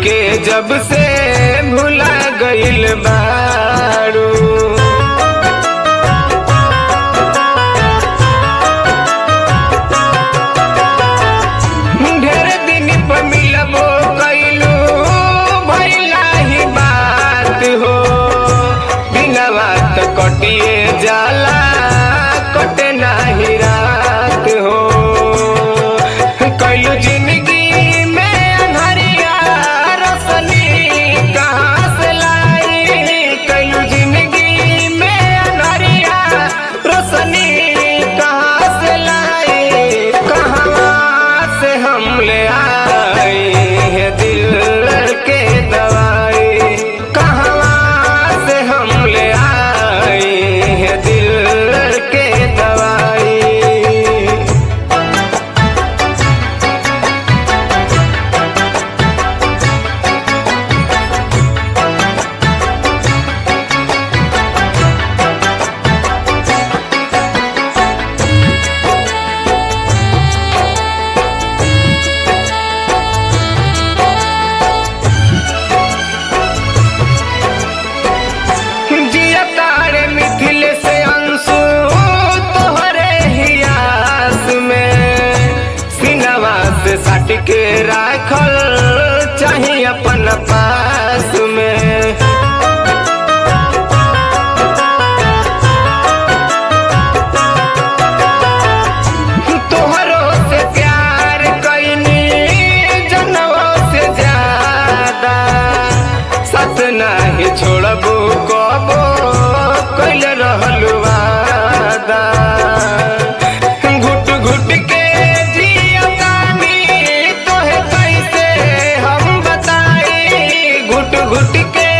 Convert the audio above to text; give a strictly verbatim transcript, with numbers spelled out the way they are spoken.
के जब से भुला गइल बारू। ढेर दिन पर मिलबो कइलू भइला ही बात हो, बिना बात कटिए जाला कटे नाही रात हो। कइलू जिंदगी में अनहरिया रोशनी कहाँ से लाई, कइलू जिंदगी में अनहरिया रोशनी कहाँ से लाई। कहाँ से हम ले आए हैं दिल के दवाई, कहाँ से हम ले आए हैं दिल के दवाई। जिया तारे मिथिल से अंशु तोहरे ही आस में, सिनवा से सट के राखल चाही अपन पास में। तोहरो से प्यार कइनी जनवो से ज्यादा, सत नाही छोड़बू कबो कइल रहलू वादा। घुट घुट के जियतानी तोहे कैसे हम बताई, घुट घुट के